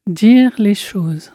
Dire les choses.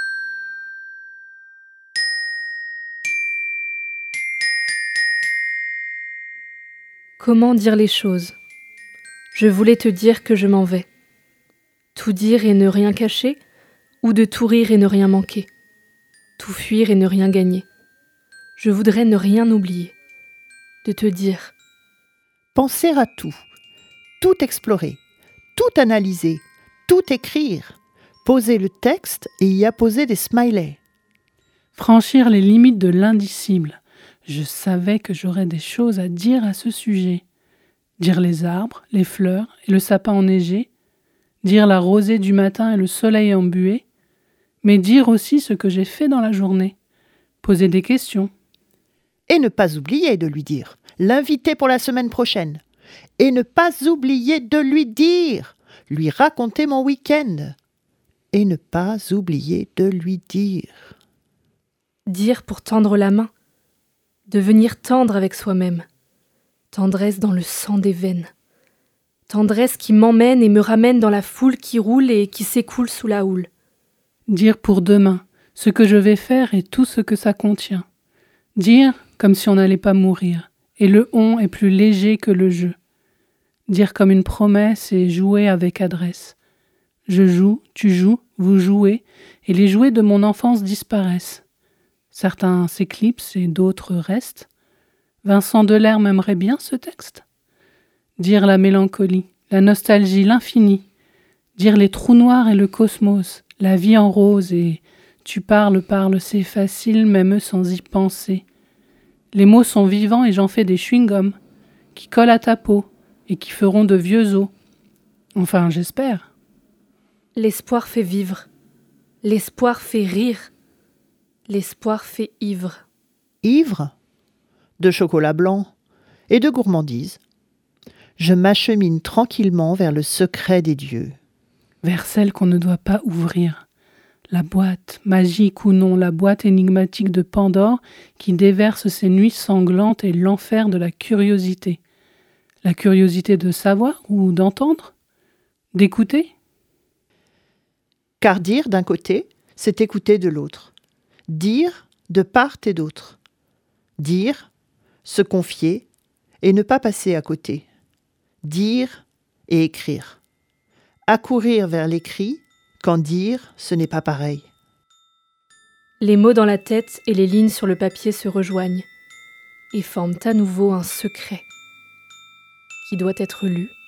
Comment dire les choses ? Je voulais te dire que je m'en vais. Tout dire et ne rien cacher, ou de tout rire et ne rien manquer. Tout fuir et ne rien gagner. Je voudrais ne rien oublier. De te dire. Penser à tout explorer, tout analyser, tout écrire, poser le texte et y apposer des smileys. Franchir les limites de l'indicible. Je savais que j'aurais des choses à dire à ce sujet. Dire les arbres, les fleurs et le sapin enneigé. Dire la rosée du matin et le soleil embué. Mais dire aussi ce que j'ai fait dans la journée. Poser des questions. Et ne pas oublier de lui dire, l'inviter pour la semaine prochaine. Et ne pas oublier de lui dire, lui raconter mon week-end. Et ne pas oublier de lui dire. Dire pour tendre la main. Devenir tendre avec soi-même. Tendresse dans le sang des veines. Tendresse qui m'emmène et me ramène dans la foule qui roule et qui s'écoule sous la houle. Dire pour demain ce que je vais faire et tout ce que ça contient. Dire comme si on n'allait pas mourir, et le on est plus léger que le je. Dire comme une promesse et jouer avec adresse. Je joue, tu joues, vous jouez, et les jouets de mon enfance disparaissent. Certains s'éclipsent et d'autres restent. Vincent Delerme aimerait bien ce texte. Dire la mélancolie, la nostalgie, l'infini. Dire les trous noirs et le cosmos, la vie en rose et tu parles, c'est facile même sans y penser. Les mots sont vivants et j'en fais des chewing-gums qui collent à ta peau et qui feront de vieux os. Enfin, j'espère. L'espoir fait vivre. L'espoir fait rire. L'espoir fait ivre. Ivre de chocolat blanc et de gourmandise. Je m'achemine tranquillement vers le secret des dieux. Vers celle qu'on ne doit pas ouvrir. La boîte, magique ou non, la boîte énigmatique de Pandore qui déverse ses nuits sanglantes et l'enfer de la curiosité. La curiosité de savoir ou d'entendre ? D'écouter ? Car dire d'un côté, c'est écouter de l'autre. Dire de part et d'autre. Dire, se confier et ne pas passer à côté. Dire et écrire. Accourir vers l'écrit, quand dire, ce n'est pas pareil. Les mots dans la tête et les lignes sur le papier se rejoignent et forment à nouveau un secret qui doit être lu